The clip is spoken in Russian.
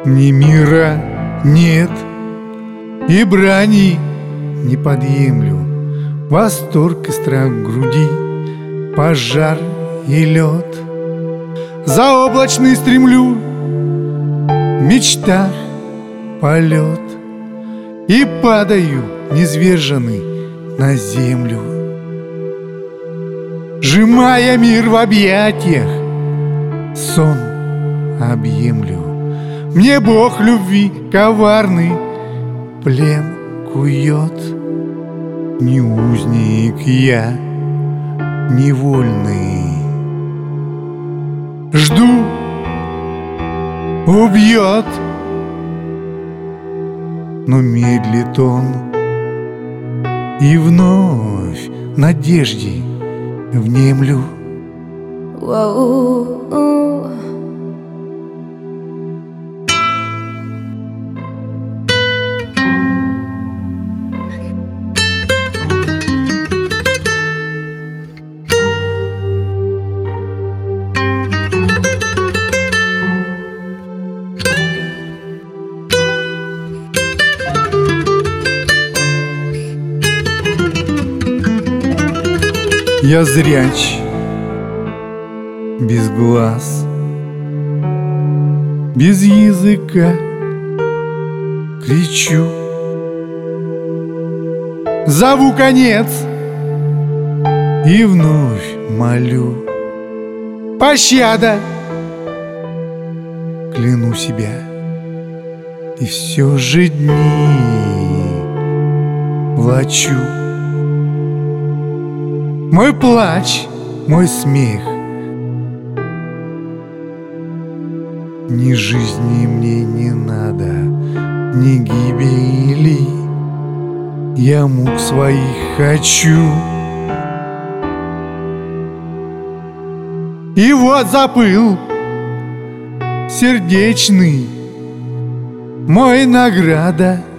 Ни мира нет, и брани не подъемлю. Восторг и страх в груди, пожар и лед. Заоблачный стремлю, в мечтах полет. И падаю, низверженный, на землю. Сжимая мир в объятиях, сон объемлю. Мне Бог любви коварный плен кует. Не узник я, невольный. Жду, убьет, но медлит он. И вновь надежде внемлю. Я зряч, без глаз, без языка, кричу, зову конец и вновь молю. Пощада, кляну себя, и все же дни влачу. Мой плач, мой смех, ни жизни мне не надо, ни гибели. Я мук своих хочу. И вот запыл сердечный, мой награда.